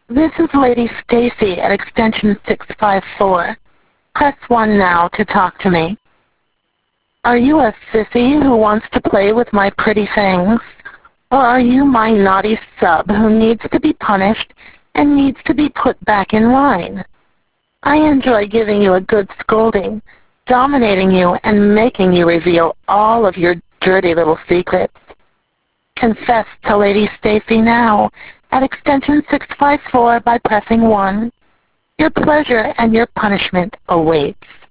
This is Lady Stacy at extension 654. Press 1 now to talk to me. Are you a sissy who wants to play with my pretty things? Or are you my naughty sub who needs to be punished and needs to be put back in line? I enjoy giving you a good scolding, dominating you, and making you reveal all of your dirty little secrets. Confess to Lady Stacy now at extension 654 by pressing 1. Your pleasure and your punishment awaits.